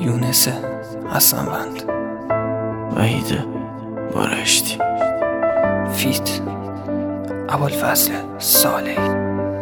یونس حسنوند، وحید بارشتی، فیت ابوالفضل صالحی.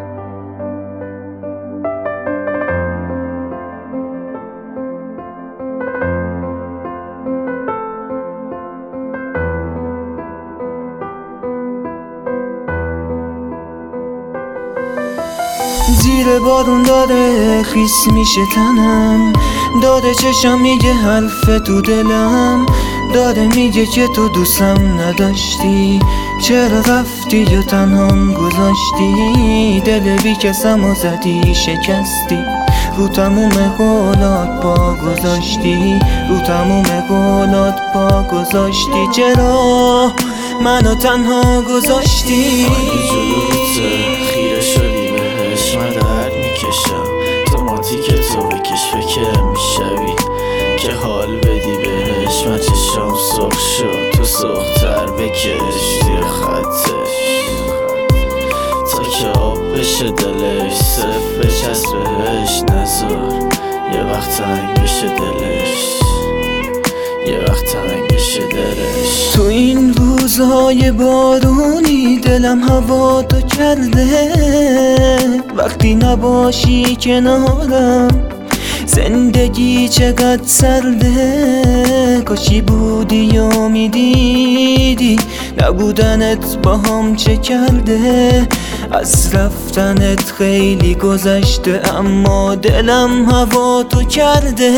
زیر بارون داره خیس میشه تنم، داره چشم میگه حرف تو دلم، داره میگه که تو دوستم نداشتی، چرا رفتی و تنهام گذاشتی، دل بی کسم و زدی شکستی، رو تموم قولات پا گذاشتی، رو تموم قولات پا گذاشتی، چرا منو تنها گذاشتی. خیره شدی بهش، من درد میکشم، توماتی که تو بکش فکر میشوی که حال بدی بهش. من چشام سرخ شد، تو سرختر بکش زیر خطش تا که آب بشه دلش، صرف بچسب بهش، نذار یه وقت تنگ بشه دلش، یه وقت تنگ بشه دلش. تو این روزهای بارونی دلم هوا تو کرده، وقتی نباشی کنارم زندگی چقدر سرده، کاشی بودی و میدیدی نبودنت با هم چه کرده، از رفتنت خیلی گذشته اما دلم هوا تو کرده.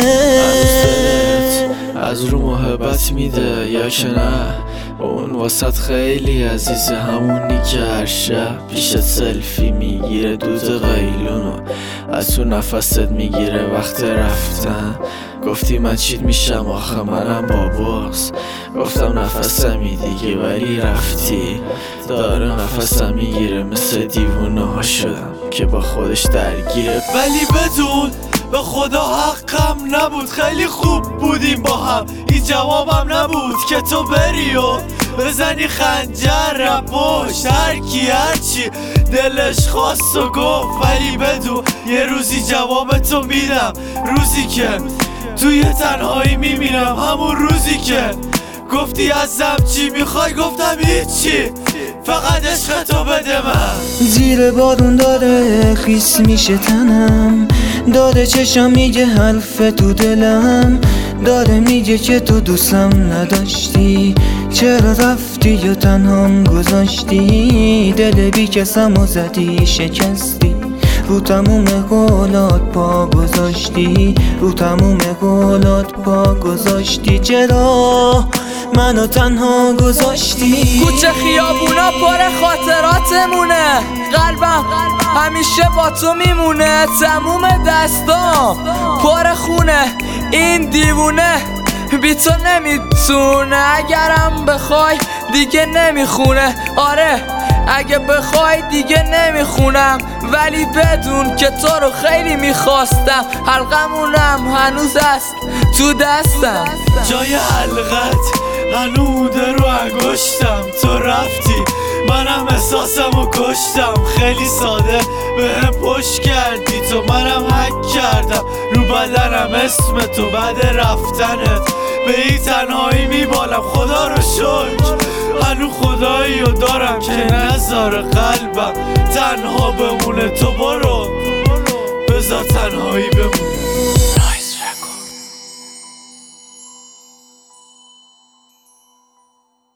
از رو محبت میده یا که نه، اون واسط خیلی عزیزه، همونی که هر شب پیشت سلفی میگیره، دود قیلونو از تو نفست میگیره وقت رفتن. گفتی من چیت میشم آخه منم باباست، گفتم نفسمی دیگه ولی رفتی، داره نفسم میگیره مثل دیوونه ها شدم که با خودش درگیره. ولی بدون به خدا حقم نبود، خیلی خوب بودیم با هم، این جوابم نبود که تو بری و بزنی خنجر را پشت هرکی هرچی دلش خواست و گفت. ولی بدون یه روزی جواب تو میدم، روزی که توی تنهایی میمیرم، همون روزی که گفتی ازم چی میخوای، گفتم هیچی، فقط عشق تو بده من. زیر بارون داره خیس میشه تنم، داره چشم میگه حرف تو دلم، داره میگه که تو دوستم نداشتی، چرا رفتی و تنهام گذاشتی، دل بی کسم و زدی شکستی، رو تموم قولات پا گذاشتی، رو تموم قولات پا گذاشتی، چرا منو تنها گذاشتی. کوچه خیابونا پر خاطراتمونه، قلبم همیشه با تو میمونه، تموم دستام پر خونه، این دیوونه بی تو نمیتونه، اگرم بخوای دیگه نمیخونه، آره اگه بخوای دیگه نمیخونم، ولی بدون که تو رو خیلی میخواستم، حلقمونم هنوز است تو دستم، جای حلقت هنوده رو انگشتم، تو رفتی منم احساسم و کشتم، خیلی ساده بهم پشت کردی تو، منم حک کردم رو بدنم اسم تو، بعد رفتنت به این تنهایی میبالم، خدا رو شکر هنو خدایی رو دارم که نذاره قلبم تنها بمونه، تو برو بذار تنهایی بمونه.